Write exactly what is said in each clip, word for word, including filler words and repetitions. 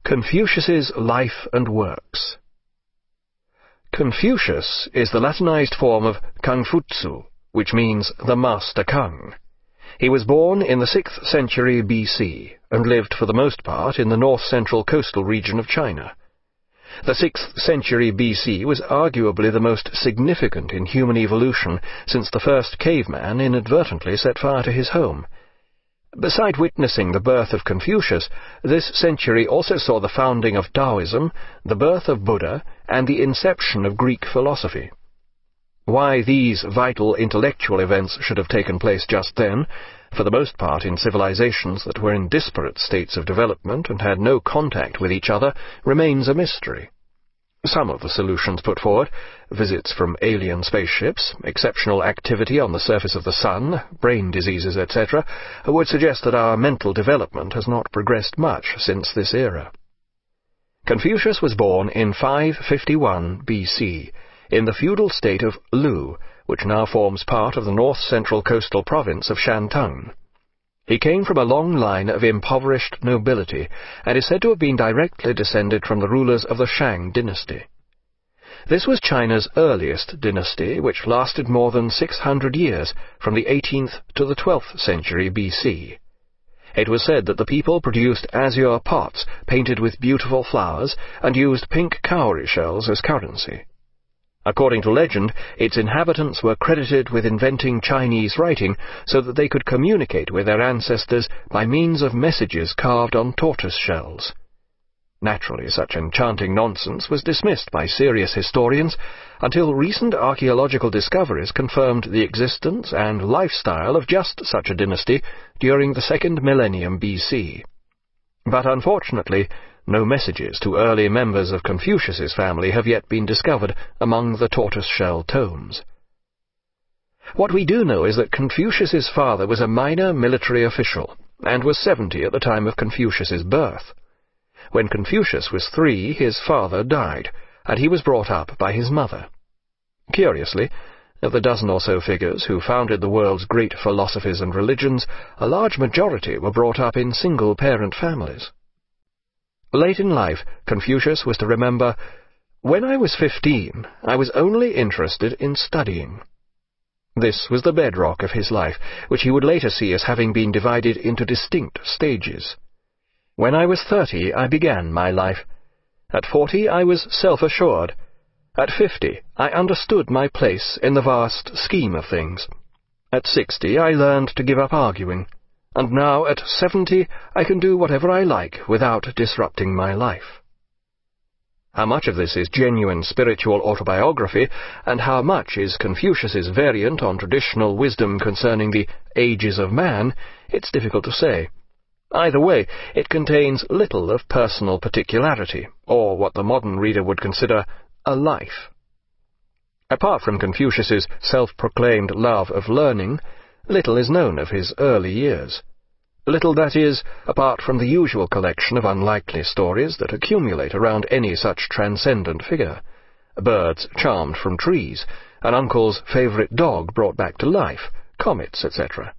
Confucius's Life and Works. Confucius is the Latinized form of Kangfutsu, which means the Master Kang. He was born in the sixth century B C and lived for the most part in the north-central coastal region of China. The sixth century B C was arguably the most significant in human evolution since the first caveman inadvertently set fire to his home. Beside witnessing the birth of Confucius, this century also saw the founding of Taoism, the birth of Buddha, and the inception of Greek philosophy. Why these vital intellectual events should have taken place just then, for the most part in civilizations that were in disparate states of development and had no contact with each other, remains a mystery. Some of the solutions put forward, visits from alien spaceships, exceptional activity on the surface of the sun, brain diseases, et cetera, would suggest that our mental development has not progressed much since this era. Confucius was born in five fifty-one B C, in the feudal state of Lu, which now forms part of the north-central coastal province of Shantung. He came from a long line of impoverished nobility, and is said to have been directly descended from the rulers of the Shang dynasty. This was China's earliest dynasty, which lasted more than six hundred years, from the eighteenth to the twelfth century B C. It was said that the people produced azure pots painted with beautiful flowers, and used pink cowrie shells as currency. According to legend, its inhabitants were credited with inventing Chinese writing so that they could communicate with their ancestors by means of messages carved on tortoise shells. Naturally, such enchanting nonsense was dismissed by serious historians until recent archaeological discoveries confirmed the existence and lifestyle of just such a dynasty during the second millennium B C. But unfortunately, no messages to early members of Confucius's family have yet been discovered among the tortoise-shell tomes. What we do know is that Confucius's father was a minor military official, and was seventy at the time of Confucius's birth. When Confucius was three, his father died, and he was brought up by his mother. Curiously, of the dozen or so figures who founded the world's great philosophies and religions, a large majority were brought up in single-parent families. Late in life, Confucius was to remember, "When I was fifteen, I was only interested in studying." This was the bedrock of his life, which he would later see as having been divided into distinct stages. When I was thirty, I began my life. At forty, I was self-assured. At fifty, I understood my place in the vast scheme of things. At sixty, I learned to give up arguing. And now, at seventy, I can do whatever I like without disrupting my life. How much of this is genuine spiritual autobiography, and how much is Confucius's variant on traditional wisdom concerning the ages of man, it's difficult to say. Either way, it contains little of personal particularity, or what the modern reader would consider a life. Apart from Confucius's self-proclaimed love of learning, little is known of his early years. Little, that is, apart from the usual collection of unlikely stories that accumulate around any such transcendent figure. Birds charmed from trees, an uncle's favourite dog brought back to life, comets, et cetera.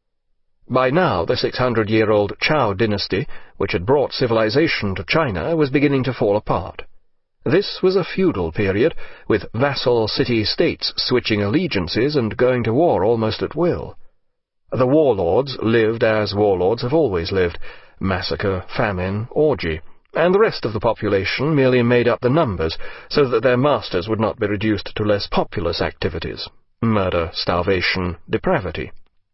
By now, the six-hundred-year-old Zhou dynasty, which had brought civilization to China, was beginning to fall apart. This was a feudal period, with vassal city-states switching allegiances and going to war almost at will. The warlords lived as warlords have always lived, massacre, famine, orgy, and the rest of the population merely made up the numbers so that their masters would not be reduced to less populous activities, murder, starvation, depravity.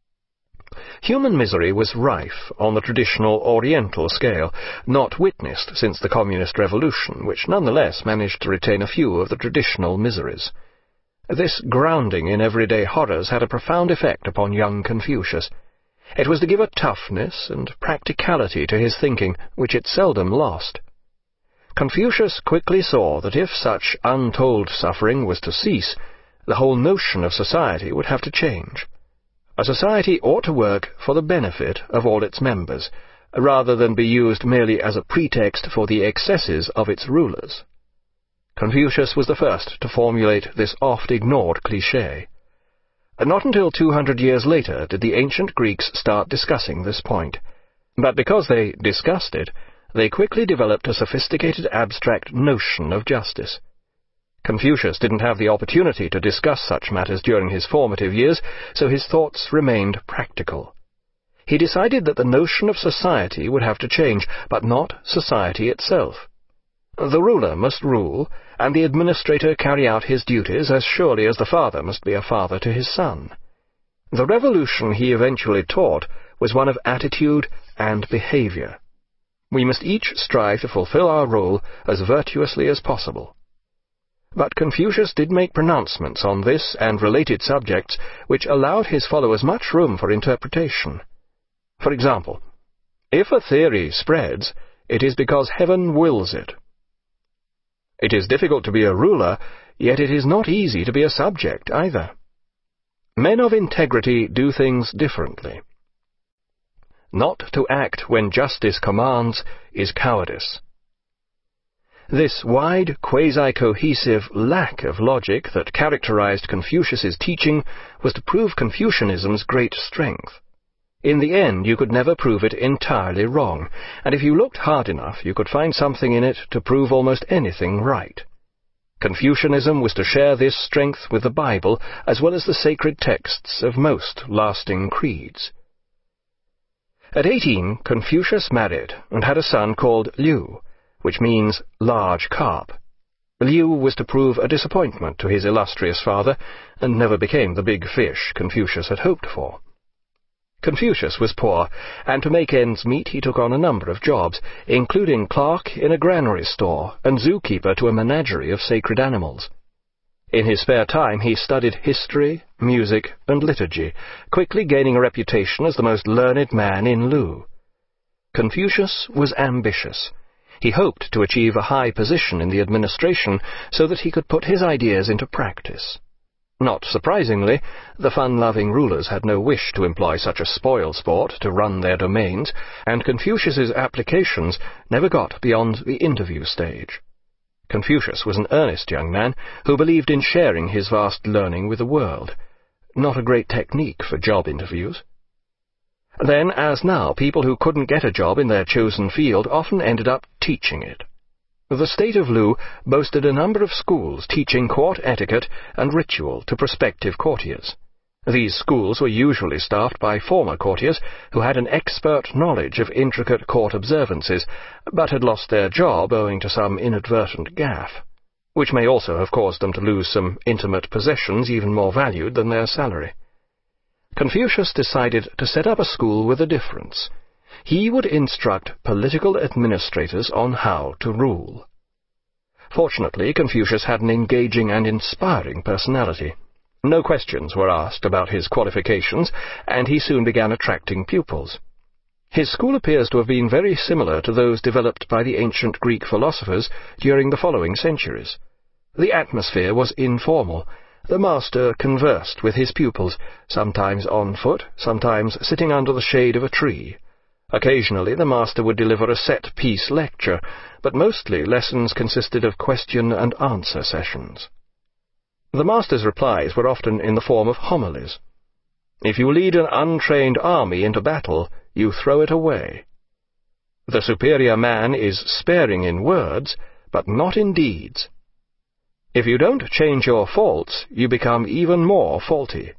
Human misery was rife on the traditional Oriental scale, not witnessed since the Communist Revolution, which nonetheless managed to retain a few of the traditional miseries. This grounding in everyday horrors had a profound effect upon young Confucius. It was to give a toughness and practicality to his thinking which it seldom lost. Confucius quickly saw that if such untold suffering was to cease, the whole notion of society would have to change. A society ought to work for the benefit of all its members, rather than be used merely as a pretext for the excesses of its rulers. Confucius was the first to formulate this oft-ignored cliché. Not until two hundred years later did the ancient Greeks start discussing this point. But because they discussed it, they quickly developed a sophisticated abstract notion of justice. Confucius didn't have the opportunity to discuss such matters during his formative years, so his thoughts remained practical. He decided that the notion of society would have to change, but not society itself. The ruler must rule, and the administrator carry out his duties as surely as the father must be a father to his son. The revolution he eventually taught was one of attitude and behavior. We must each strive to fulfill our role as virtuously as possible. But Confucius did make pronouncements on this and related subjects which allowed his followers much room for interpretation. For example, if a theory spreads, it is because heaven wills it. It is difficult to be a ruler, yet it is not easy to be a subject either. Men of integrity do things differently. Not to act when justice commands is cowardice. This wide, quasi-cohesive lack of logic that characterized Confucius's teaching was to prove Confucianism's great strength. In the end, you could never prove it entirely wrong, and if you looked hard enough, you could find something in it to prove almost anything right. Confucianism was to share this strength with the Bible, as well as the sacred texts of most lasting creeds. At eighteen, Confucius married and had a son called Liu, which means large carp. Liu was to prove a disappointment to his illustrious father, and never became the big fish Confucius had hoped for. Confucius was poor, and to make ends meet he took on a number of jobs, including clerk in a granary store and zookeeper to a menagerie of sacred animals. In his spare time he studied history, music, and liturgy, quickly gaining a reputation as the most learned man in Lu. Confucius was ambitious. He hoped to achieve a high position in the administration so that he could put his ideas into practice. Not surprisingly, the fun-loving rulers had no wish to employ such a spoil-sport to run their domains, and Confucius's applications never got beyond the interview stage. Confucius was an earnest young man who believed in sharing his vast learning with the world. Not a great technique for job interviews. Then, as now, people who couldn't get a job in their chosen field often ended up teaching it. The state of Lu boasted a number of schools teaching court etiquette and ritual to prospective courtiers. These schools were usually staffed by former courtiers who had an expert knowledge of intricate court observances, but had lost their job owing to some inadvertent gaffe, which may also have caused them to lose some intimate possessions even more valued than their salary. Confucius decided to set up a school with a difference. He would instruct political administrators on how to rule. Fortunately, Confucius had an engaging and inspiring personality. No questions were asked about his qualifications, and he soon began attracting pupils. His school appears to have been very similar to those developed by the ancient Greek philosophers during the following centuries. The atmosphere was informal. The master conversed with his pupils, sometimes on foot, sometimes sitting under the shade of a tree. Occasionally the master would deliver a set-piece lecture, but mostly lessons consisted of question-and-answer sessions. The master's replies were often in the form of homilies. If you lead an untrained army into battle, you throw it away. The superior man is sparing in words, but not in deeds. If you don't change your faults, you become even more faulty.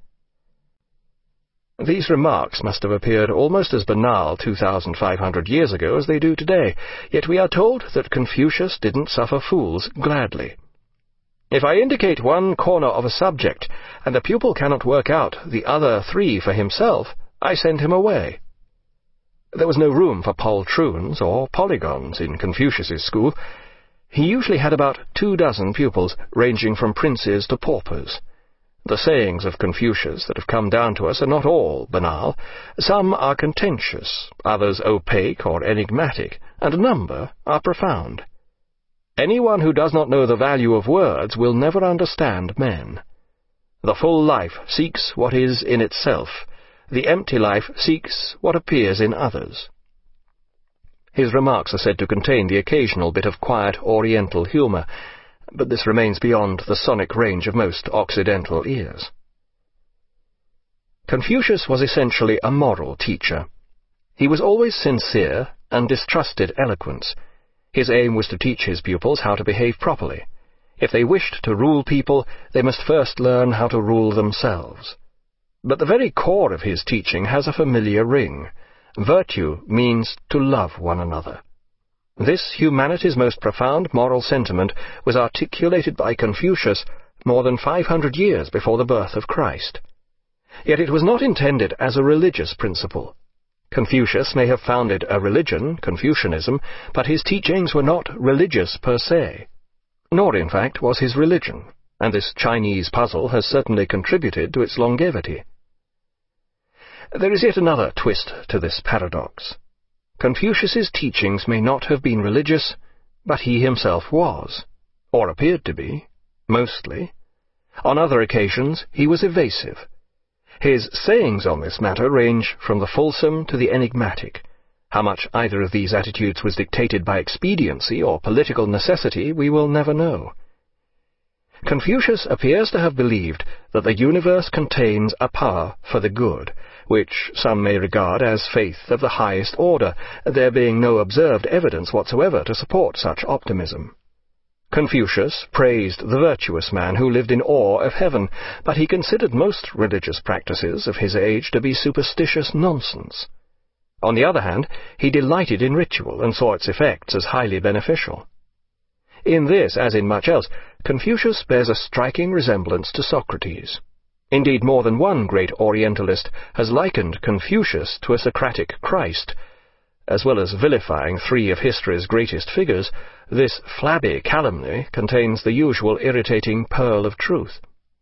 These remarks must have appeared almost as banal two thousand five hundred years ago as they do today, yet we are told that Confucius didn't suffer fools gladly. If I indicate one corner of a subject, and the pupil cannot work out the other three for himself, I send him away. There was no room for poltroons or polygons in Confucius's school. He usually had about two dozen pupils, ranging from princes to paupers. The sayings of Confucius that have come down to us are not all banal. Some are contentious, others opaque or enigmatic, and a number are profound. Anyone who does not know the value of words will never understand men. The full life seeks what is in itself. The empty life seeks what appears in others. His remarks are said to contain the occasional bit of quiet Oriental humour, but this remains beyond the sonic range of most Occidental ears. Confucius was essentially a moral teacher. He was always sincere and distrusted eloquence. His aim was to teach his pupils how to behave properly. If they wished to rule people, they must first learn how to rule themselves. But the very core of his teaching has a familiar ring. Virtue means to love one another. This humanity's most profound moral sentiment was articulated by Confucius more than five hundred years before the birth of Christ. Yet it was not intended as a religious principle. Confucius may have founded a religion, Confucianism, but his teachings were not religious per se. Nor, in fact, was his religion, and this Chinese puzzle has certainly contributed to its longevity. There is yet another twist to this paradox. Confucius's teachings may not have been religious, but he himself was, or appeared to be, mostly. On other occasions he was evasive. His sayings on this matter range from the fulsome to the enigmatic. How much either of these attitudes was dictated by expediency or political necessity we will never know. Confucius appears to have believed that the universe contains a power for the good, which some may regard as faith of the highest order, there being no observed evidence whatsoever to support such optimism. Confucius praised the virtuous man who lived in awe of heaven, but he considered most religious practices of his age to be superstitious nonsense. On the other hand, he delighted in ritual and saw its effects as highly beneficial. In this, as in much else, Confucius bears a striking resemblance to Socrates. Indeed, more than one great Orientalist has likened Confucius to a Socratic Christ. As well as vilifying three of history's greatest figures, this flabby calumny contains the usual irritating pearl of truth.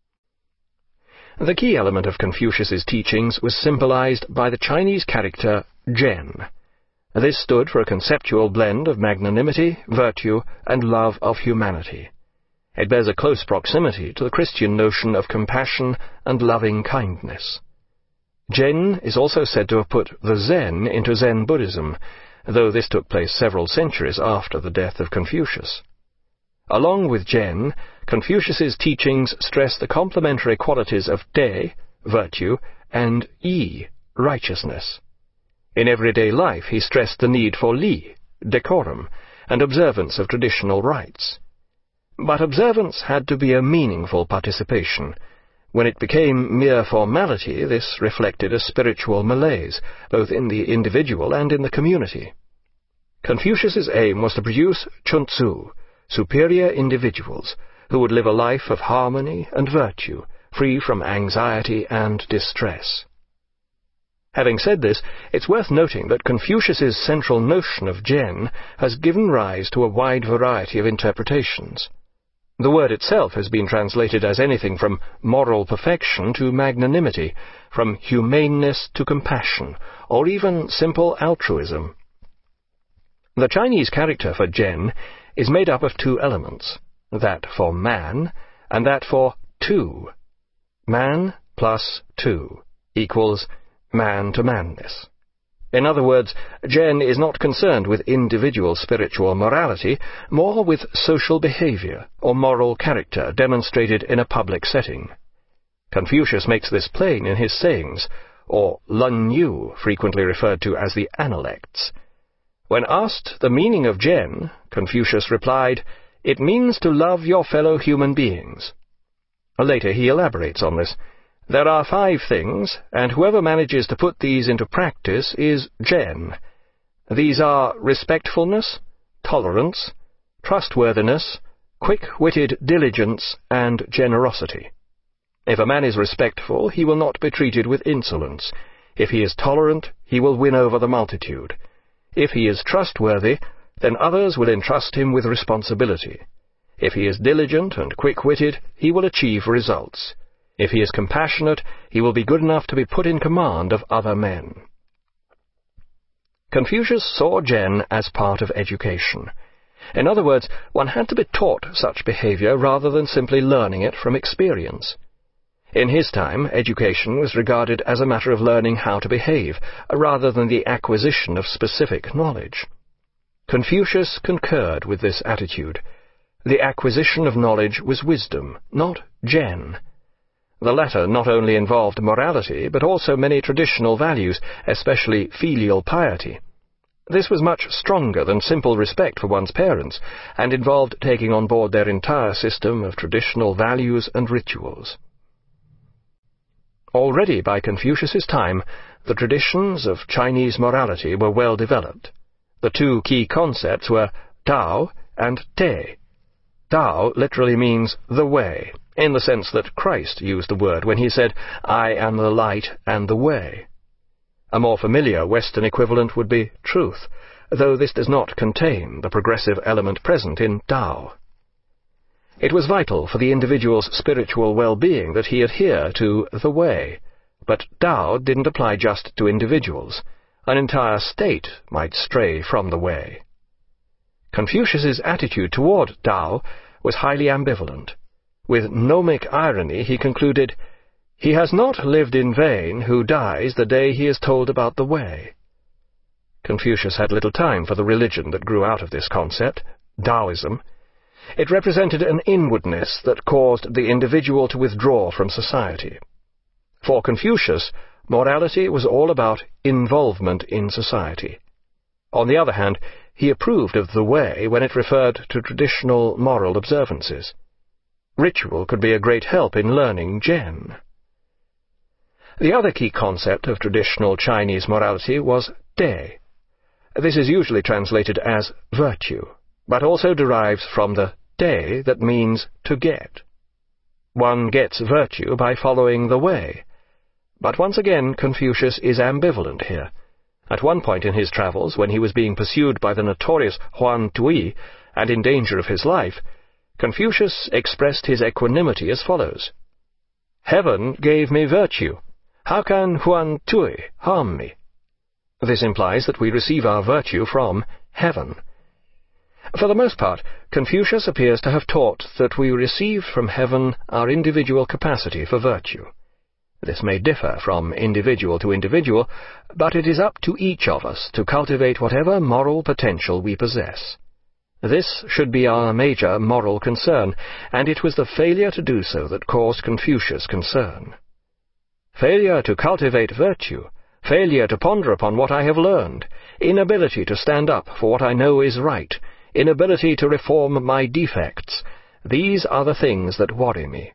The key element of Confucius's teachings was symbolized by the Chinese character Zhen. This stood for a conceptual blend of magnanimity, virtue, and love of humanity. It bears a close proximity to the Christian notion of compassion and loving kindness. Zhen is also said to have put the Zen into Zen Buddhism, though this took place several centuries after the death of Confucius. Along with Zhen, Confucius's teachings stress the complementary qualities of De, virtue, and Yi, righteousness. In everyday life he stressed the need for Li, decorum, and observance of traditional rites. But observance had to be a meaningful participation. When it became mere formality, this reflected a spiritual malaise, both in the individual and in the community. Confucius's aim was to produce Chunzu, superior individuals, who would live a life of harmony and virtue, free from anxiety and distress. Having said this, it's worth noting that Confucius's central notion of Zhen has given rise to a wide variety of interpretations. The word itself has been translated as anything from moral perfection to magnanimity, from humaneness to compassion, or even simple altruism. The Chinese character for Zhen is made up of two elements, that for man and that for two. Man plus two equals man-to-manness. In other words, Zhen is not concerned with individual spiritual morality, more with social behavior or moral character demonstrated in a public setting. Confucius makes this plain in his sayings, or Lun Yu, frequently referred to as the Analects. When asked the meaning of Zhen, Confucius replied, "It means to love your fellow human beings." Later he elaborates on this. There are five things, and whoever manages to put these into practice is Zhen. These are respectfulness, tolerance, trustworthiness, quick-witted diligence, and generosity. If a man is respectful, he will not be treated with insolence. If he is tolerant, he will win over the multitude. If he is trustworthy, then others will entrust him with responsibility. If he is diligent and quick-witted, he will achieve results. If he is compassionate, he will be good enough to be put in command of other men. Confucius saw Zhen as part of education. In other words, one had to be taught such behavior rather than simply learning it from experience. In his time, education was regarded as a matter of learning how to behave, rather than the acquisition of specific knowledge. Confucius concurred with this attitude. The acquisition of knowledge was wisdom, not Zhen. The latter not only involved morality, but also many traditional values, especially filial piety. This was much stronger than simple respect for one's parents, and involved taking on board their entire system of traditional values and rituals. Already by Confucius's time, the traditions of Chinese morality were well developed. The two key concepts were Tao and Te. Tao literally means the way, in the sense that Christ used the word when he said, "I am the light and the way." A more familiar Western equivalent would be truth, though this does not contain the progressive element present in Tao. It was vital for the individual's spiritual well-being that he adhere to the way, but Tao didn't apply just to individuals. An entire state might stray from the way. Confucius's attitude toward Tao was highly ambivalent. With gnomic irony he concluded, "He has not lived in vain who dies the day he is told about the way." Confucius had little time for the religion that grew out of this concept, Taoism. It represented an inwardness that caused the individual to withdraw from society. For Confucius, morality was all about involvement in society. On the other hand, he approved of the way when it referred to traditional moral observances. Ritual could be a great help in learning Zen. The other key concept of traditional Chinese morality was Te. This is usually translated as virtue, but also derives from the Te that means to get. One gets virtue by following the way. But once again Confucius is ambivalent here. At one point in his travels, when he was being pursued by the notorious Huan Tui and in danger of his life, Confucius expressed his equanimity as follows: "Heaven gave me virtue. How can Huan Tui harm me?" This implies that we receive our virtue from heaven. For the most part, Confucius appears to have taught that we receive from heaven our individual capacity for virtue. This may differ from individual to individual, but it is up to each of us to cultivate whatever moral potential we possess. This should be our major moral concern, and it was the failure to do so that caused Confucius concern. Failure to cultivate virtue, failure to ponder upon what I have learned, inability to stand up for what I know is right, inability to reform my defects, these are the things that worry me.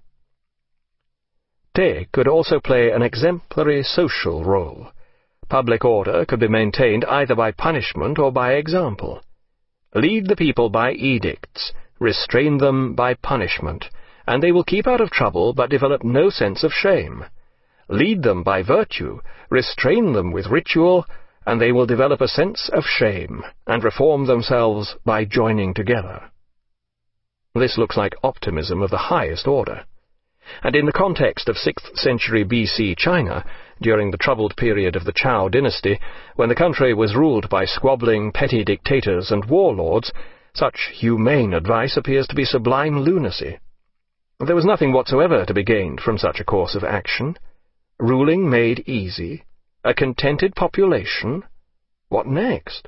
Te could also play an exemplary social role. Public order could be maintained either by punishment or by example. Lead the people by edicts, restrain them by punishment, and they will keep out of trouble but develop no sense of shame. Lead them by virtue, restrain them with ritual, and they will develop a sense of shame, and reform themselves by joining together. This looks like optimism of the highest order. And in the context of sixth century B C China, during the troubled period of the Zhou dynasty, when the country was ruled by squabbling petty dictators and warlords, such humane advice appears to be sublime lunacy. There was nothing whatsoever to be gained from such a course of action. Ruling made easy, a contented population. What next?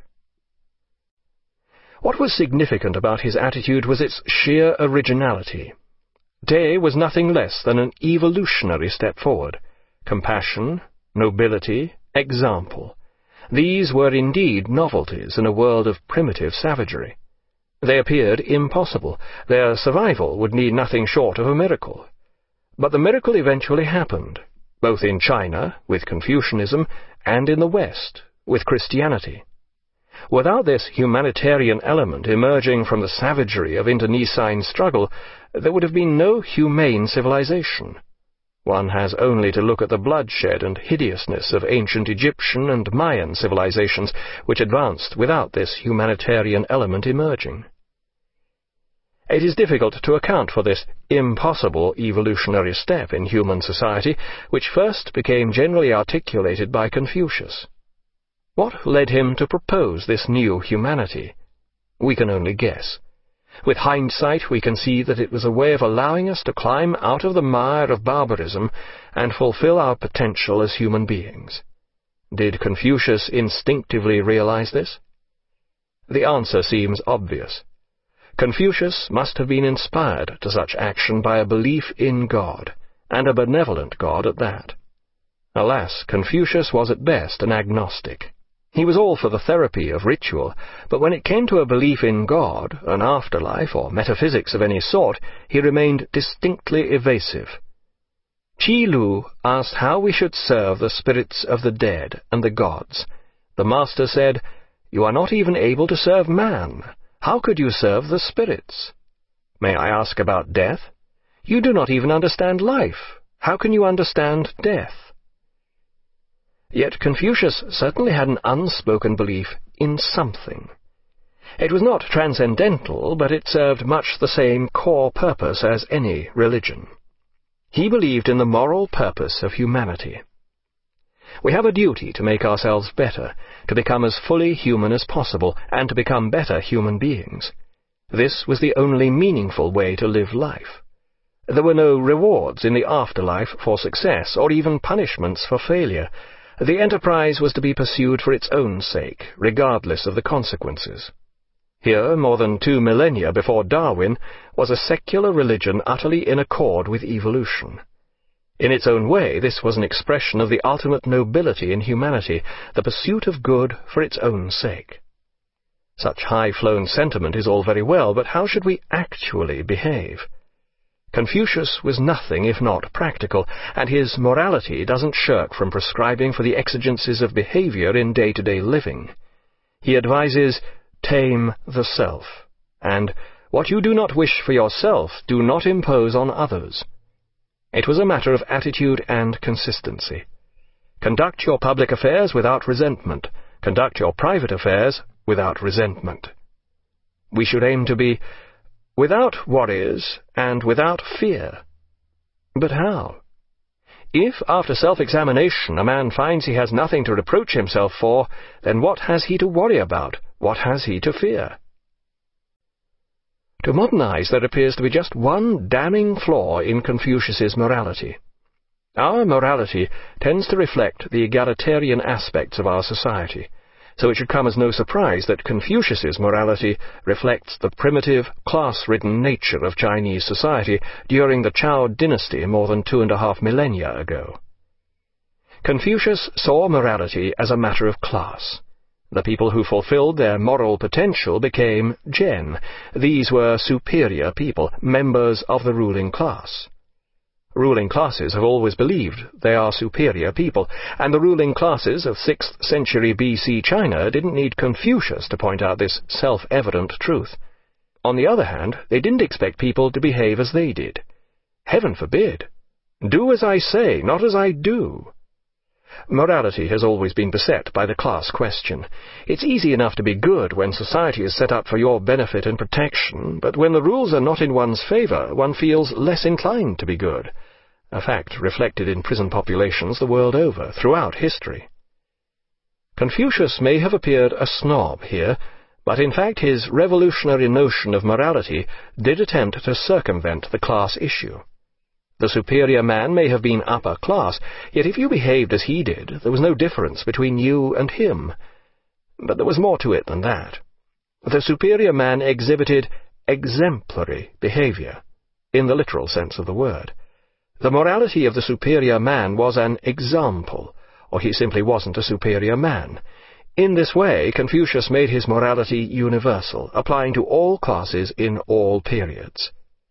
What was significant about his attitude was its sheer originality. Te was nothing less than an evolutionary step forward. Compassion, nobility, example. These were indeed novelties in a world of primitive savagery. They appeared impossible. Their survival would need nothing short of a miracle. But the miracle eventually happened, both in China, with Confucianism, and in the West, with Christianity. Without this humanitarian element emerging from the savagery of internecine struggle, there would have been no humane civilization. One has only to look at the bloodshed and hideousness of ancient Egyptian and Mayan civilizations, which advanced without this humanitarian element emerging. It is difficult to account for this impossible evolutionary step in human society, which first became generally articulated by Confucius. What led him to propose this new humanity? We can only guess. With hindsight, we can see that it was a way of allowing us to climb out of the mire of barbarism and fulfill our potential as human beings. Did Confucius instinctively realize this? The answer seems obvious. Confucius must have been inspired to such action by a belief in God, and a benevolent God at that. Alas, Confucius was at best an agnostic. He was all for the therapy of ritual, but when it came to a belief in God, an afterlife, or metaphysics of any sort, he remained distinctly evasive. Qi Lu asked how we should serve the spirits of the dead and the gods. The master said, "You are not even able to serve man. How could you serve the spirits? May I ask about death? You do not even understand life. How can you understand death?" Yet Confucius certainly had an unspoken belief in something. It was not transcendental, but it served much the same core purpose as any religion. He believed in the moral purpose of humanity. We have a duty to make ourselves better, to become as fully human as possible, and to become better human beings. This was the only meaningful way to live life. There were no rewards in the afterlife for success, or even punishments for failure. The enterprise was to be pursued for its own sake, regardless of the consequences. Here, more than two millennia before Darwin, was a secular religion utterly in accord with evolution. In its own way, this was an expression of the ultimate nobility in humanity, the pursuit of good for its own sake. Such high-flown sentiment is all very well, but how should we actually behave? Confucius was nothing if not practical, and his morality doesn't shirk from prescribing for the exigencies of behavior in day-to-day living. He advises, "Tame the self," and "What you do not wish for yourself, do not impose on others." It was a matter of attitude and consistency. Conduct your public affairs without resentment. Conduct your private affairs without resentment. We should aim to be without worries and without fear. But how? If, after self-examination, a man finds he has nothing to reproach himself for, then what has he to worry about? What has he to fear? To modern eyes, there appears to be just one damning flaw in Confucius's morality. Our morality tends to reflect the egalitarian aspects of our society, so it should come as no surprise that Confucius's morality reflects the primitive, class-ridden nature of Chinese society during the Zhou dynasty more than two and a half millennia ago. Confucius saw morality as a matter of class. The people who fulfilled their moral potential became Zhen. These were superior people, members of the ruling class. Ruling classes have always believed they are superior people, and the ruling classes of sixth century B C China didn't need Confucius to point out this self-evident truth. On the other hand, they didn't expect people to behave as they did. Heaven forbid! Do as I say, not as I do. Morality has always been beset by the class question. It's easy enough to be good when society is set up for your benefit and protection, but when the rules are not in one's favour, one feels less inclined to be good, a fact reflected in prison populations the world over, throughout history. Confucius may have appeared a snob here, but in fact his revolutionary notion of morality did attempt to circumvent the class issue. The superior man may have been upper class, yet if you behaved as he did, there was no difference between you and him. But there was more to it than that. The superior man exhibited exemplary behavior, in the literal sense of the word. The morality of the superior man was an example, or he simply wasn't a superior man. In this way, Confucius made his morality universal, applying to all classes in all periods.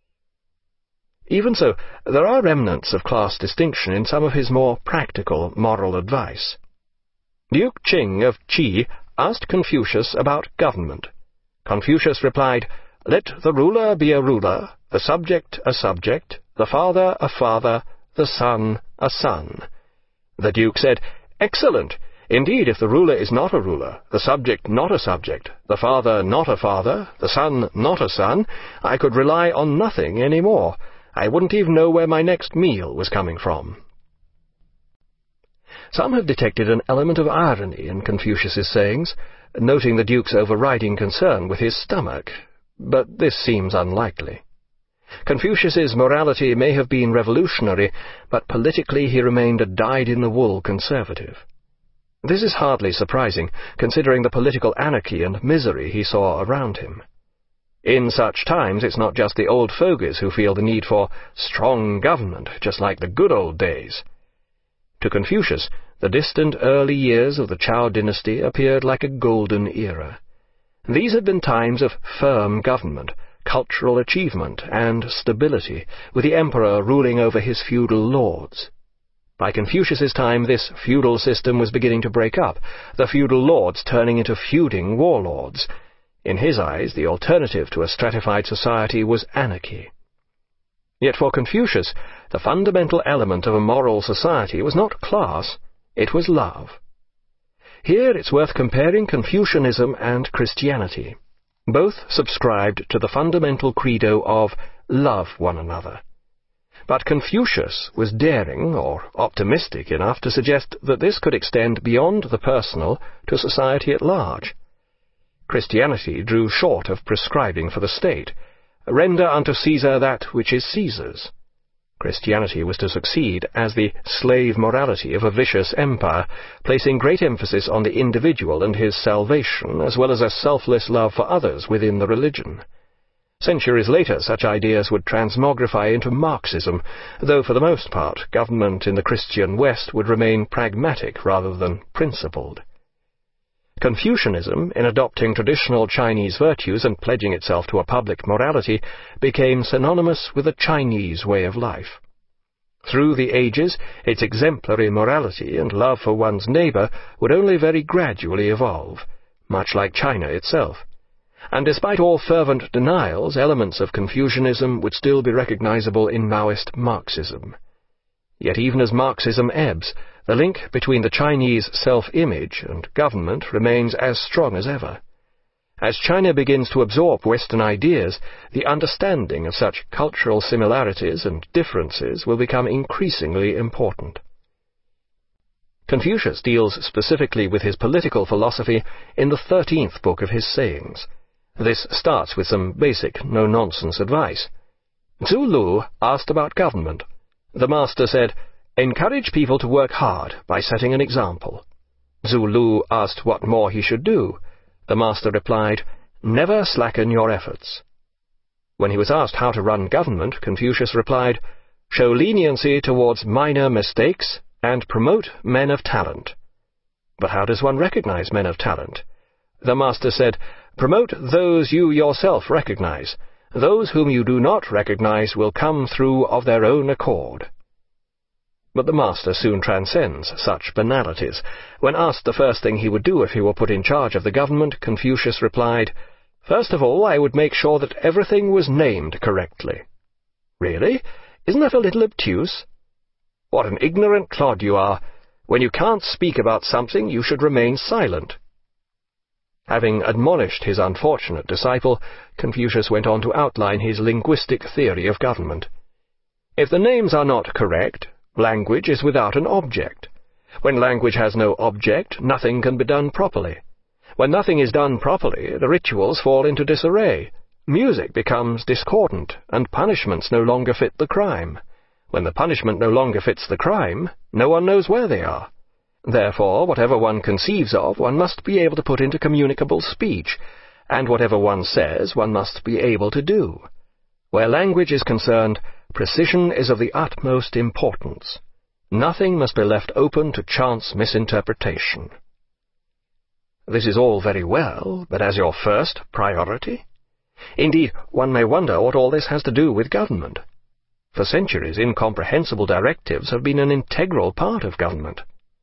Even so, there are remnants of class distinction in some of his more practical moral advice. Duke Qing of Qi asked Confucius about government. Confucius replied, "Let the ruler be a ruler, the subject a subject, the father a father, the son a son." The Duke said, "Excellent! Indeed, if the ruler is not a ruler, the subject not a subject, the father not a father, the son not a son, I could rely on nothing any more. I wouldn't even know where my next meal was coming from." Some have detected an element of irony in Confucius's sayings, noting the Duke's overriding concern with his stomach, but this seems unlikely. Confucius's morality may have been revolutionary, but politically he remained a dyed-in-the-wool conservative. This is hardly surprising, considering the political anarchy and misery he saw around him. In such times it's not just the old fogies who feel the need for strong government, just like the good old days. To Confucius, the distant early years of the Zhou dynasty appeared like a golden era. These had been times of firm government, cultural achievement, and stability, with the emperor ruling over his feudal lords. By Confucius's time, this feudal system was beginning to break up, the feudal lords turning into feuding warlords. In his eyes, the alternative to a stratified society was anarchy. Yet for Confucius, the fundamental element of a moral society was not class, it was love. Here it's worth comparing Confucianism and Christianity. Both subscribed to the fundamental credo of love one another. But Confucius was daring or optimistic enough to suggest that this could extend beyond the personal to society at large. Christianity drew short of prescribing for the state. Render unto Caesar that which is Caesar's. Christianity was to succeed as the slave morality of a vicious empire, placing great emphasis on the individual and his salvation, as well as a selfless love for others within the religion. Centuries later, such ideas would transmogrify into Marxism, though for the most part government in the Christian West would remain pragmatic rather than principled. Confucianism, in adopting traditional Chinese virtues and pledging itself to a public morality, became synonymous with a Chinese way of life. Through the ages, its exemplary morality and love for one's neighbour would only very gradually evolve, much like China itself. And despite all fervent denials, elements of Confucianism would still be recognizable in Maoist Marxism. Yet even as Marxism ebbs, the link between the Chinese self-image and government remains as strong as ever. As China begins to absorb Western ideas, the understanding of such cultural similarities and differences will become increasingly important. Confucius deals specifically with his political philosophy in the thirteenth book of his sayings. This starts with some basic, no-nonsense advice. Zhu Lu asked about government. The master said, "Encourage people to work hard by setting an example." Zhu Lu asked what more he should do. The master replied, "Never slacken your efforts." When he was asked how to run government, Confucius replied, "Show leniency towards minor mistakes and promote men of talent." But how does one recognize men of talent? The master said, "Promote those you yourself recognize. Those whom you do not recognize will come through of their own accord." But the master soon transcends such banalities. When asked the first thing he would do if he were put in charge of the government, Confucius replied, "First of all, I would make sure that everything was named correctly." Really? Isn't that a little obtuse? What an ignorant clod you are! When you can't speak about something, you should remain silent. Having admonished his unfortunate disciple, Confucius went on to outline his linguistic theory of government. If the names are not correct, language is without an object. When language has no object, nothing can be done properly. When nothing is done properly, the rituals fall into disarray. Music becomes discordant, and punishments no longer fit the crime. When the punishment no longer fits the crime, no one knows where they are. Therefore, whatever one conceives of, one must be able to put into communicable speech, and whatever one says, one must be able to do. Where language is concerned, precision is of the utmost importance. Nothing must be left open to chance misinterpretation. This is all very well, but as your first priority? Indeed, one may wonder what all this has to do with government. For centuries, incomprehensible directives have been an integral part of government.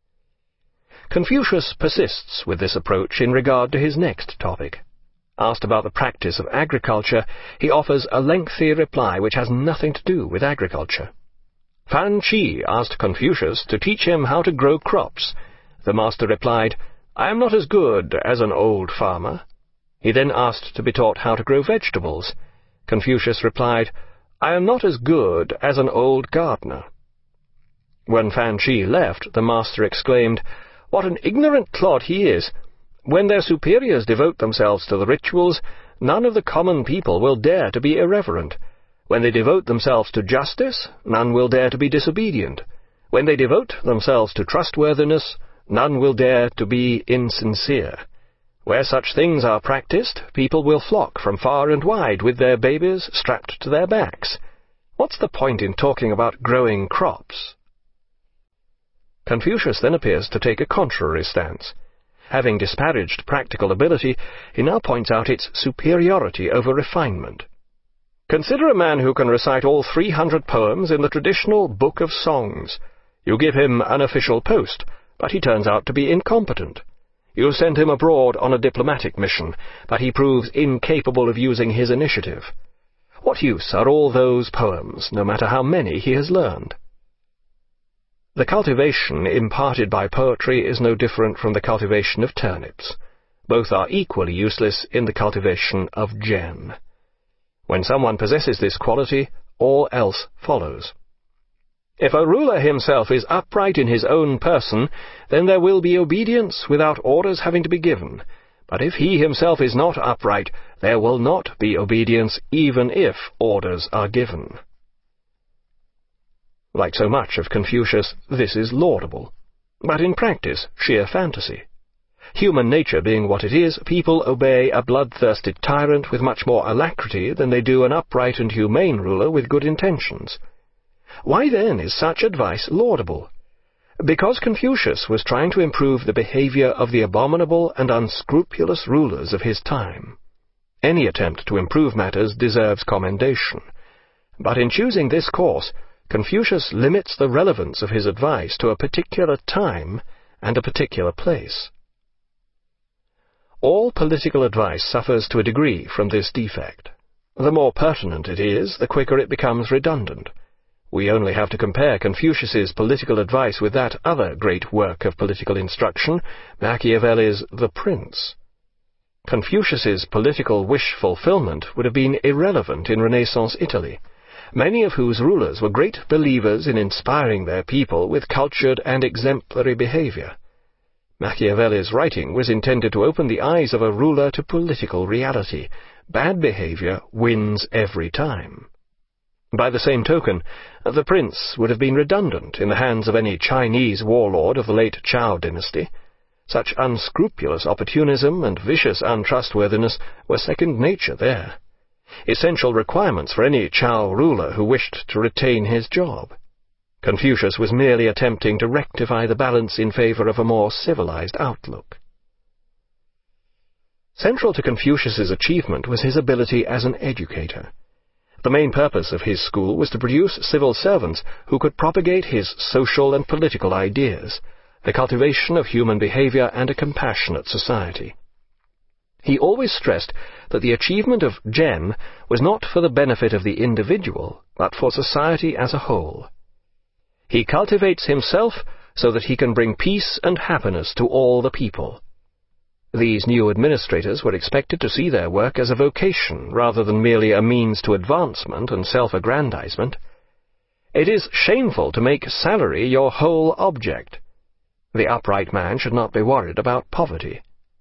Confucius persists with this approach in regard to his next topic. Asked about the practice of agriculture, he offers a lengthy reply which has nothing to do with agriculture. Fan Chi asked Confucius to teach him how to grow crops. The master replied, "I am not as good as an old farmer." He then asked to be taught how to grow vegetables. Confucius replied, "I am not as good as an old gardener." When Fan Chi left, the master exclaimed, "What an ignorant clod he is! When their superiors devote themselves to the rituals, none of the common people will dare to be irreverent. When they devote themselves to justice, none will dare to be disobedient. When they devote themselves to trustworthiness, none will dare to be insincere. Where such things are practiced, people will flock from far and wide with their babies strapped to their backs. What's the point in talking about growing crops? Confucius then appears to take a contrary stance. Having disparaged practical ability, he now points out its superiority over refinement. Consider a man who can recite all three hundred poems in the traditional Book of Songs. You give him an official post, but he turns out to be incompetent. You send him abroad on a diplomatic mission, but he proves incapable of using his initiative. What use are all those poems, no matter how many he has learned? The cultivation imparted by poetry is no different from the cultivation of turnips. Both are equally useless in the cultivation of gen. When someone possesses this quality, all else follows. If a ruler himself is upright in his own person, then there will be obedience without orders having to be given. But if he himself is not upright, there will not be obedience even if orders are given. Like so much of Confucius, this is laudable, but in practice sheer fantasy. Human nature being what it is, people obey a bloodthirsty tyrant with much more alacrity than they do an upright and humane ruler with good intentions. Why then is such advice laudable? Because Confucius was trying to improve the behavior of the abominable and unscrupulous rulers of his time. Any attempt to improve matters deserves commendation, but in choosing this course, Confucius limits the relevance of his advice to a particular time and a particular place. All political advice suffers to a degree from this defect. The more pertinent it is, the quicker it becomes redundant. We only have to compare Confucius's political advice with that other great work of political instruction, Machiavelli's The Prince. Confucius's political wish-fulfillment would have been irrelevant in Renaissance Italy, many of whose rulers were great believers in inspiring their people with cultured and exemplary behavior. Machiavelli's writing was intended to open the eyes of a ruler to political reality. Bad behavior wins every time. By the same token, The Prince would have been redundant in the hands of any Chinese warlord of the late Zhou dynasty. Such unscrupulous opportunism and vicious untrustworthiness were second nature there, essential requirements for any Zhou ruler who wished to retain his job. Confucius was merely attempting to rectify the balance in favor of a more civilized outlook. Central to Confucius's achievement was his ability as an educator. The main purpose of his school was to produce civil servants who could propagate his social and political ideas, the cultivation of human behavior and a compassionate society. He always stressed that the achievement of gen was not for the benefit of the individual, but for society as a whole. He cultivates himself so that he can bring peace and happiness to all the people. These new administrators were expected to see their work as a vocation rather than merely a means to advancement and self-aggrandizement. It is shameful to make salary your whole object. The upright man should not be worried about poverty.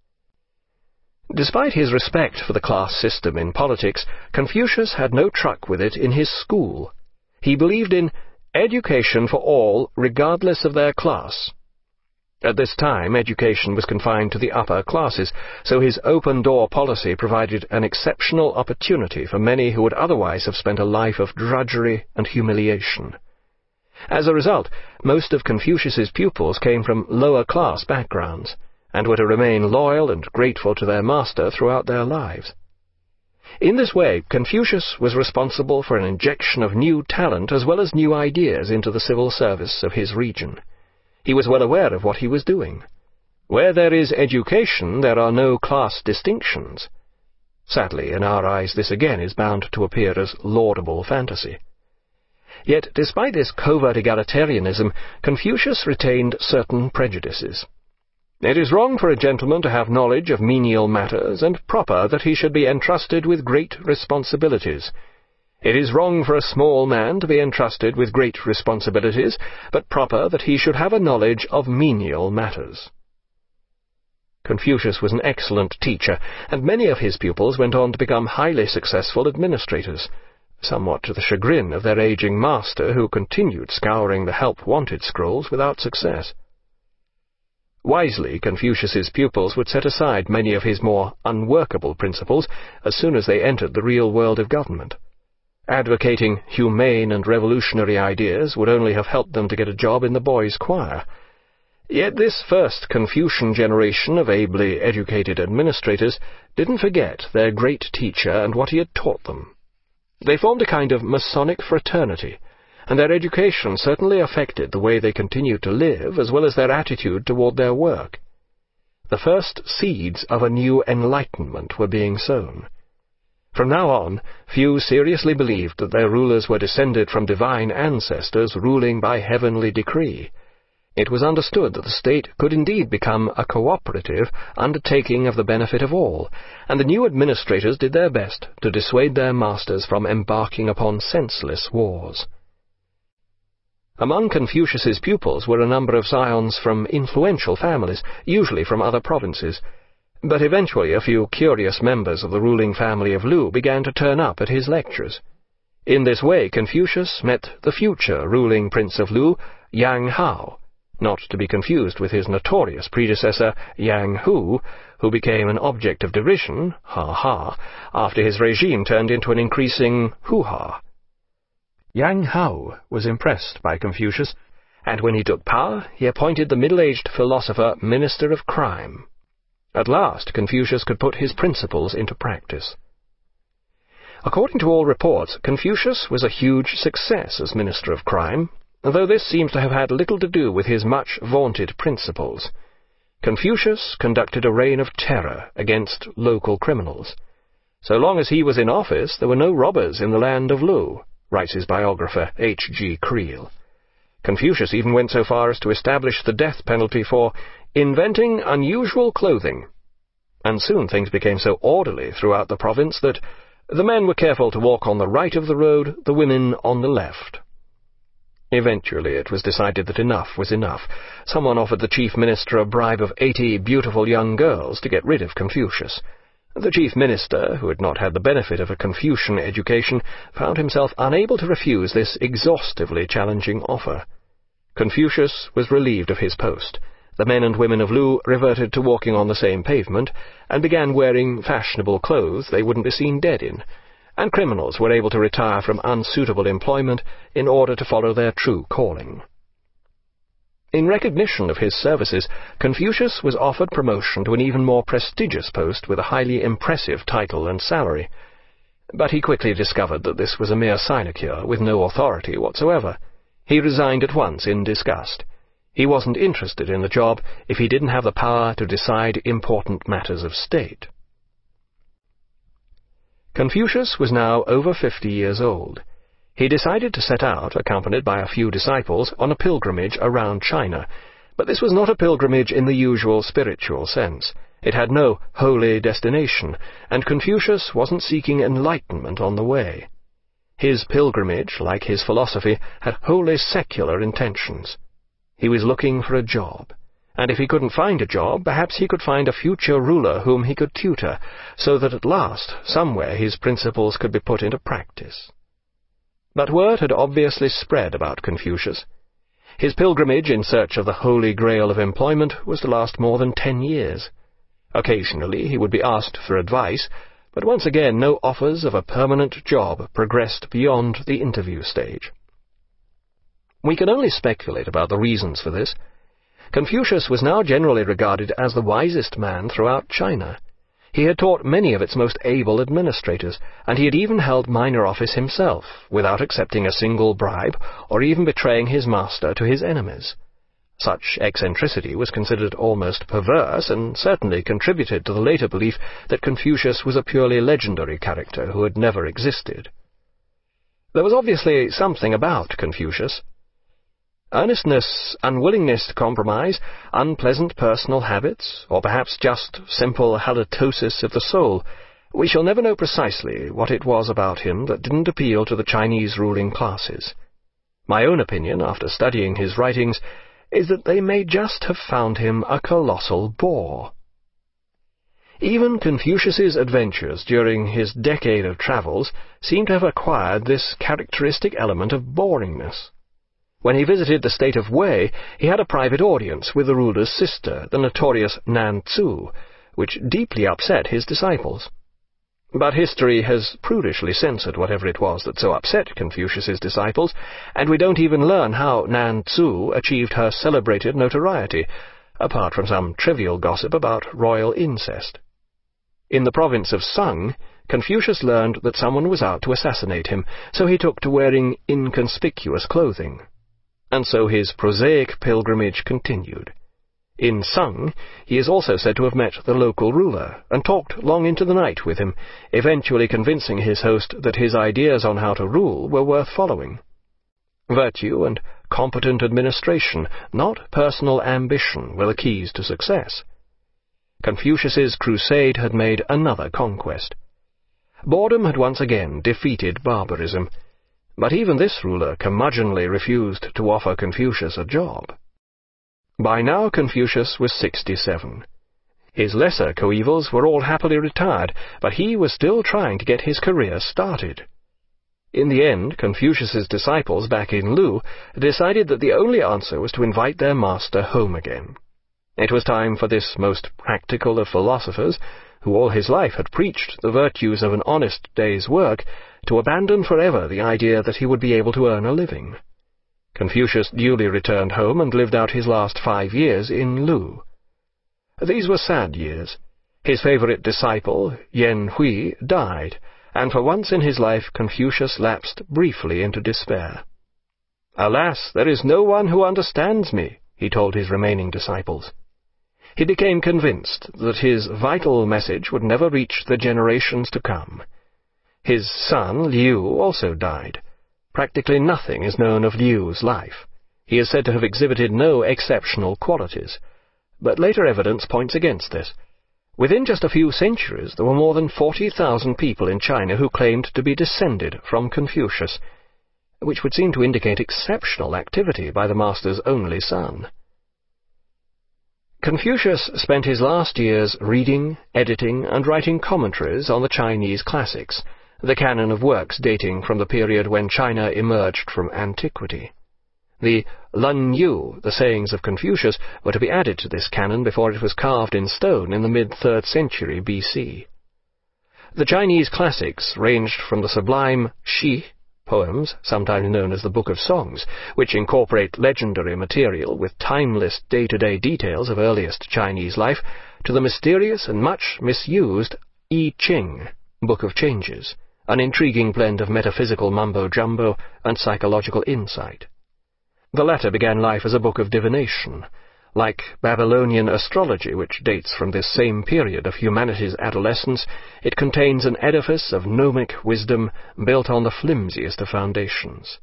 Despite his respect for the class system in politics, Confucius had no truck with it in his school. He believed in education for all, regardless of their class. At this time, education was confined to the upper classes, so his open-door policy provided an exceptional opportunity for many who would otherwise have spent a life of drudgery and humiliation. As a result, most of Confucius's pupils came from lower-class backgrounds, and were to remain loyal and grateful to their master throughout their lives. In this way, Confucius was responsible for an injection of new talent as well as new ideas into the civil service of his region. He was well aware of what he was doing. Where there is education, there are no class distinctions. Sadly, in our eyes, this again is bound to appear as laudable fantasy. Yet, despite this covert egalitarianism, Confucius retained certain prejudices. It is wrong for a gentleman to have knowledge of menial matters, and proper that he should be entrusted with great responsibilities. It is wrong for a small man to be entrusted with great responsibilities, but proper that he should have a knowledge of menial matters. Confucius was an excellent teacher, and many of his pupils went on to become highly successful administrators, somewhat to the chagrin of their aging master, who continued scouring the help-wanted scrolls without success. Wisely, Confucius's pupils would set aside many of his more unworkable principles as soon as they entered the real world of government. Advocating humane and revolutionary ideas would only have helped them to get a job in the boys' choir. Yet this first Confucian generation of ably educated administrators didn't forget their great teacher and what he had taught them. They formed a kind of Masonic fraternity, and their education certainly affected the way they continued to live as well as their attitude toward their work. The first seeds of a new enlightenment were being sown. From now on, few seriously believed that their rulers were descended from divine ancestors ruling by heavenly decree. It was understood that the state could indeed become a cooperative undertaking of the benefit of all, and the new administrators did their best to dissuade their masters from embarking upon senseless wars. Among Confucius's pupils were a number of scions from influential families, usually from other provinces, but eventually a few curious members of the ruling family of Lu began to turn up at his lectures. In this way Confucius met the future ruling prince of Lu, Yang Hao, not to be confused with his notorious predecessor, Yang Hu, who became an object of derision, ha-ha, after his regime turned into an increasing hoo-ha. Yang Hao was impressed by Confucius, and when he took power, he appointed the middle-aged philosopher Minister of Crime. At last, Confucius could put his principles into practice. According to all reports, Confucius was a huge success as Minister of Crime, though this seems to have had little to do with his much-vaunted principles. Confucius conducted a reign of terror against local criminals. So long as he was in office, there were no robbers in the land of Lu, writes his biographer H G Creel. Confucius even went so far as to establish the death penalty for inventing unusual clothing, and soon things became so orderly throughout the province that the men were careful to walk on the right of the road, the women on the left. Eventually it was decided that enough was enough. Someone offered the chief minister a bribe of eighty beautiful young girls to get rid of Confucius. The chief minister, who had not had the benefit of a Confucian education, found himself unable to refuse this exhaustively challenging offer. Confucius was relieved of his post. The men and women of Lu reverted to walking on the same pavement, and began wearing fashionable clothes they wouldn't be seen dead in, and criminals were able to retire from unsuitable employment in order to follow their true calling. In recognition of his services, Confucius was offered promotion to an even more prestigious post with a highly impressive title and salary. But he quickly discovered that this was a mere sinecure with no authority whatsoever. He resigned at once in disgust. He wasn't interested in the job if he didn't have the power to decide important matters of state. Confucius was now over fifty years old. He decided to set out, accompanied by a few disciples, on a pilgrimage around China, but this was not a pilgrimage in the usual spiritual sense. It had no holy destination, and Confucius wasn't seeking enlightenment on the way. His pilgrimage, like his philosophy, had wholly secular intentions. He was looking for a job, and if he couldn't find a job, perhaps he could find a future ruler whom he could tutor, so that at last, somewhere, his principles could be put into practice. But word had obviously spread about Confucius. His pilgrimage in search of the holy grail of employment was to last more than ten years. Occasionally he would be asked for advice, but once again no offers of a permanent job progressed beyond the interview stage. We can only speculate about the reasons for this. Confucius was now generally regarded as the wisest man throughout China. He had taught many of its most able administrators, and he had even held minor office himself, without accepting a single bribe, or even betraying his master to his enemies. Such eccentricity was considered almost perverse, and certainly contributed to the later belief that Confucius was a purely legendary character who had never existed. There was obviously something about Confucius. Earnestness, unwillingness to compromise, unpleasant personal habits, or perhaps just simple halitosis of the soul. We shall never know precisely what it was about him that didn't appeal to the Chinese ruling classes. My own opinion, after studying his writings, is that they may just have found him a colossal bore. Even Confucius's adventures during his decade of travels seem to have acquired this characteristic element of boringness. When he visited the state of Wei, he had a private audience with the ruler's sister, the notorious Nan Tzu, which deeply upset his disciples. But history has prudishly censored whatever it was that so upset Confucius's disciples, and we don't even learn how Nan Tzu achieved her celebrated notoriety, apart from some trivial gossip about royal incest. In the province of Sung, Confucius learned that someone was out to assassinate him, so he took to wearing inconspicuous clothing. And so his prosaic pilgrimage continued. In Sung, he is also said to have met the local ruler, and talked long into the night with him, eventually convincing his host that his ideas on how to rule were worth following. Virtue and competent administration, not personal ambition, were the keys to success. Confucius's crusade had made another conquest. Boredom had once again defeated barbarism, but even this ruler curmudgeonly refused to offer Confucius a job. By now Confucius was sixty-seven. His lesser coevals were all happily retired, but he was still trying to get his career started. In the end, Confucius's disciples back in Lu decided that the only answer was to invite their master home again. It was time for this most practical of philosophers, who all his life had preached the virtues of an honest day's work, to abandon forever the idea that he would be able to earn a living. Confucius duly returned home and lived out his last five years in Lu. These were sad years. His favorite disciple, Yen Hui, died, and for once in his life Confucius lapsed briefly into despair. "Alas, there is no one who understands me," he told his remaining disciples. He became convinced that his vital message would never reach the generations to come. His son, Liu, also died. Practically nothing is known of Liu's life. He is said to have exhibited no exceptional qualities, but later evidence points against this. Within just a few centuries there were more than forty thousand people in China who claimed to be descended from Confucius, which would seem to indicate exceptional activity by the master's only son. Confucius spent his last years reading, editing, and writing commentaries on the Chinese classics, the canon of works dating from the period when China emerged from antiquity. The Lun Yu, the sayings of Confucius, were to be added to this canon before it was carved in stone in the mid-third century B C. The Chinese classics ranged from the sublime Shi poems, sometimes known as the Book of Songs, which incorporate legendary material with timeless day-to-day details of earliest Chinese life, to the mysterious and much misused I Ching, Book of Changes, an intriguing blend of metaphysical mumbo-jumbo and psychological insight. The latter began life as a book of divination. Like Babylonian astrology, which dates from this same period of humanity's adolescence, it contains an edifice of gnomic wisdom built on the flimsiest of foundations.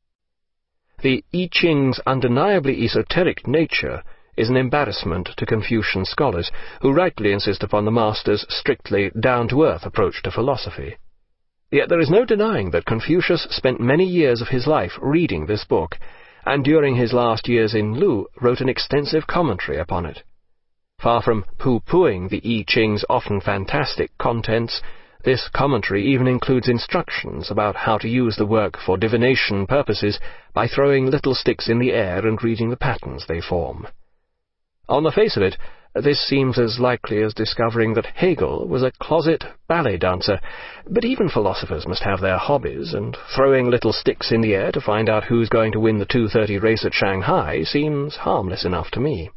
The I Ching's undeniably esoteric nature is an embarrassment to Confucian scholars, who rightly insist upon the master's strictly down-to-earth approach to philosophy. Yet there is no denying that Confucius spent many years of his life reading this book, and during his last years in Lu wrote an extensive commentary upon it. Far from pooh-poohing the I Ching's often fantastic contents, this commentary even includes instructions about how to use the work for divination purposes by throwing little sticks in the air and reading the patterns they form. On the face of it, this seems as likely as discovering that Hegel was a closet ballet dancer, but even philosophers must have their hobbies, and throwing little sticks in the air to find out who's going to win the two thirty race at Shanghai seems harmless enough to me.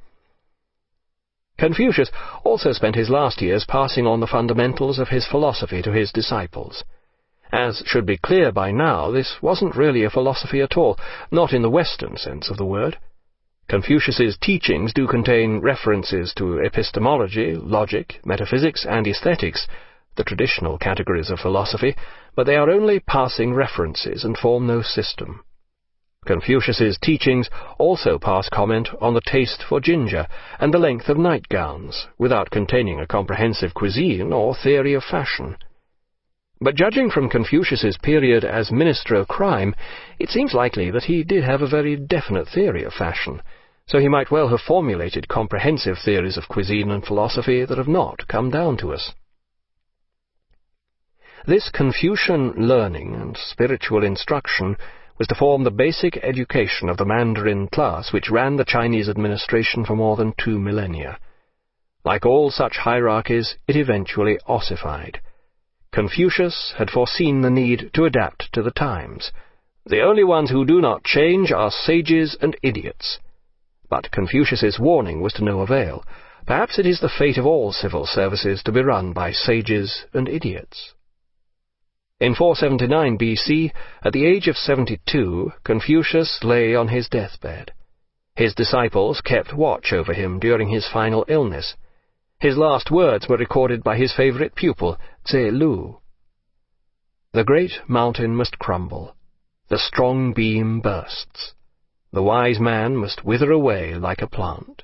Confucius also spent his last years passing on the fundamentals of his philosophy to his disciples. As should be clear by now, this wasn't really a philosophy at all, not in the Western sense of the word. Confucius's teachings do contain references to epistemology, logic, metaphysics, and aesthetics, the traditional categories of philosophy, but they are only passing references and form no system. Confucius's teachings also pass comment on the taste for ginger and the length of nightgowns, without containing a comprehensive cuisine or theory of fashion. But judging from Confucius's period as minister of crime, it seems likely that he did have a very definite theory of fashion, so he might well have formulated comprehensive theories of cuisine and philosophy that have not come down to us. This Confucian learning and spiritual instruction was to form the basic education of the Mandarin class which ran the Chinese administration for more than two millennia. Like all such hierarchies, it eventually ossified. Confucius had foreseen the need to adapt to the times. The only ones who do not change are sages and idiots. But Confucius's warning was to no avail. Perhaps it is the fate of all civil services to be run by sages and idiots. In four seventy-nine B C, at the age of seventy-two, Confucius lay on his deathbed. His disciples kept watch over him during his final illness. His last words were recorded by his favorite pupil, Tse Lu. The great mountain must crumble. The strong beam bursts. The wise man must wither away like a plant.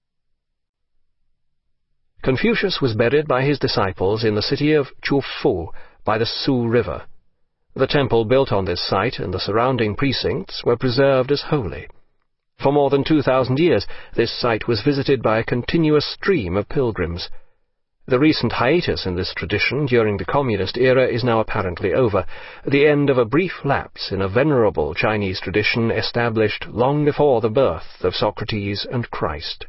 Confucius was buried by his disciples in the city of Chufu by the Su River. The temple built on this site and the surrounding precincts were preserved as holy. For more than two thousand years, this site was visited by a continuous stream of pilgrims. The recent hiatus in this tradition during the communist era is now apparently over, the end of a brief lapse in a venerable Chinese tradition established long before the birth of Socrates and Christ.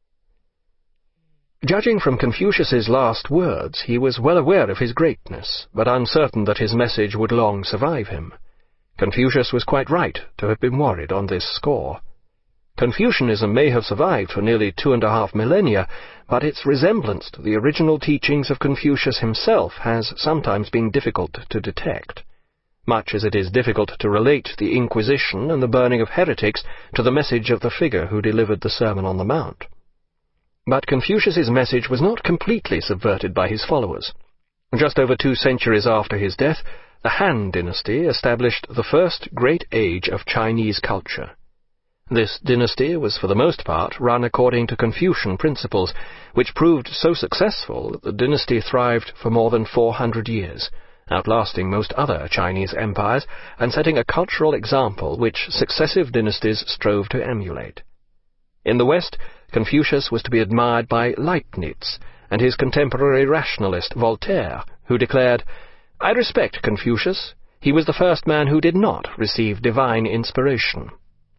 Judging from Confucius's last words, he was well aware of his greatness, but uncertain that his message would long survive him. Confucius was quite right to have been worried on this score. Confucianism may have survived for nearly two and a half millennia, but its resemblance to the original teachings of Confucius himself has sometimes been difficult to detect, much as it is difficult to relate the Inquisition and the burning of heretics to the message of the figure who delivered the Sermon on the Mount. But Confucius's message was not completely subverted by his followers. Just over two centuries after his death, the Han dynasty established the first great age of Chinese culture. This dynasty was for the most part run according to Confucian principles, which proved so successful that the dynasty thrived for more than four hundred years, outlasting most other Chinese empires and setting a cultural example which successive dynasties strove to emulate. In the West, Confucius was to be admired by Leibniz and his contemporary rationalist Voltaire, who declared, "I respect Confucius. He was the first man who did not receive divine inspiration."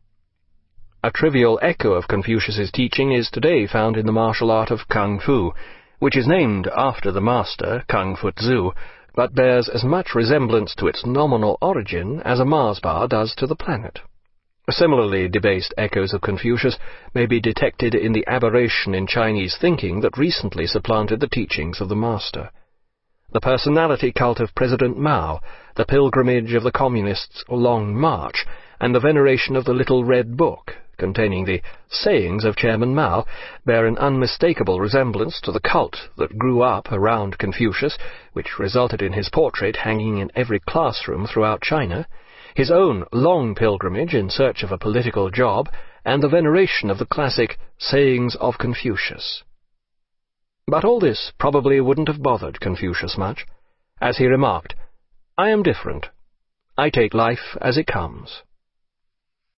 A trivial echo of Confucius's teaching is today found in the martial art of Kung Fu, which is named after the master, Kung Fu Tzu, but bears as much resemblance to its nominal origin as a Mars bar does to the planet. Similarly debased echoes of Confucius may be detected in the aberration in Chinese thinking that recently supplanted the teachings of the master. The personality cult of President Mao, the pilgrimage of the Communists' Long March, and the veneration of the Little Red Book, containing the sayings of Chairman Mao, bear an unmistakable resemblance to the cult that grew up around Confucius, which resulted in his portrait hanging in every classroom throughout China, his own long pilgrimage in search of a political job, and the veneration of the classic Sayings of Confucius. But all this probably wouldn't have bothered Confucius much. As he remarked, "I am different. I take life as it comes."